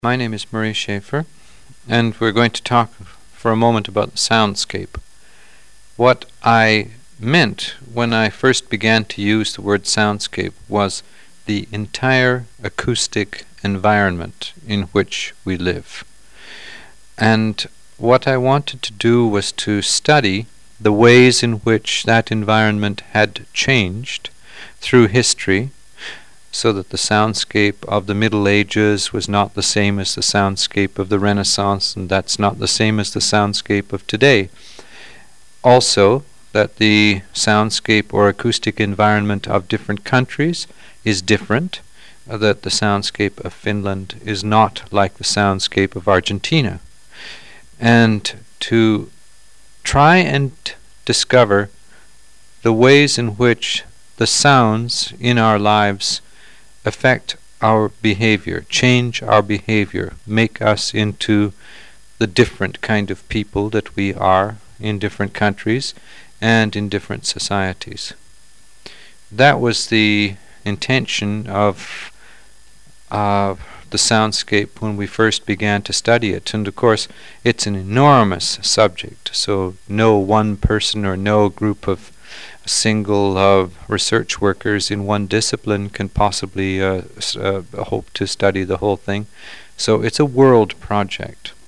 My name is Murray Schaefer, and we're going to talk for a moment about the soundscape. What I meant when I first began to use the word soundscape was the entire acoustic environment in which we live. And what I wanted to do was to study the ways in which that environment had changed through history, so that the soundscape of the Middle Ages was not the same as the soundscape of the Renaissance, and that's not the same as the soundscape of today. Also, that the soundscape or acoustic environment of different countries is different, that the soundscape of Finland is not like the soundscape of Argentina. And to try and discover the ways in which the sounds in our lives affect our behavior, change our behavior, make us into the different kind of people that we are in different countries and in different societies. That was the intention of the soundscape when we first began to study it. And of course, it's an enormous subject, so no one person or no group of single research workers in one discipline can possibly hope to study the whole thing. So it's a world project.